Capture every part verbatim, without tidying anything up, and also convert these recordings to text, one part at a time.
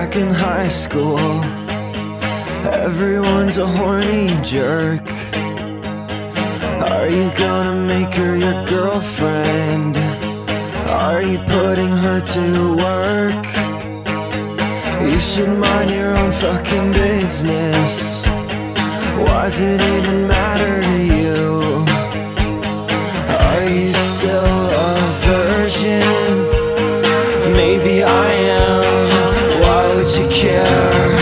back in high school. Everyone's a horny jerk. Are you gonna make her your girlfriend? Are you putting her to work? You should mind your own fucking business. Why does it even matter to you? Are you still a virgin? Maybe I am. Why would you care?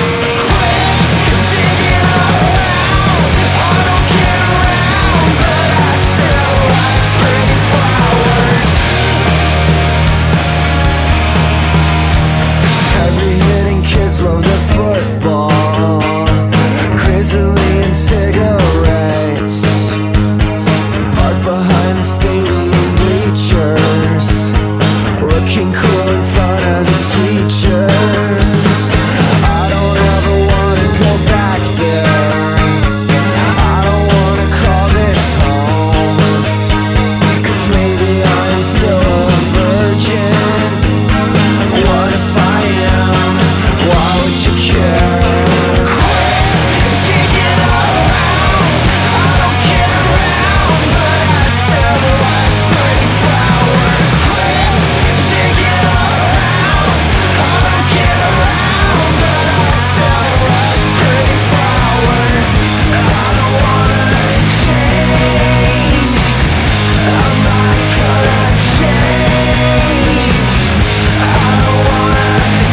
Love the football, crazily in cigarettes, parked behind the stadium bleachers, looking cool in front of the teachers. I don't ever wanna go back there. I don't wanna call this home, 'cause maybe I'm still a virgin. What if I am? Why would you care? Quit digging around. I don't get around, but I still like pretty flowers. Quit digging around. I don't get around, but I still like pretty flowers. I don't wanna change. I'm not gonna change. I don't wanna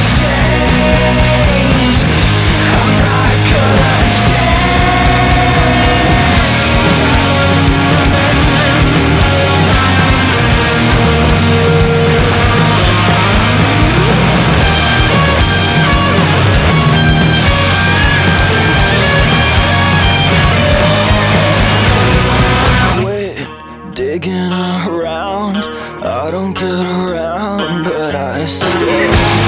change. I'm not gonna quit digging around. I don't get around, but I still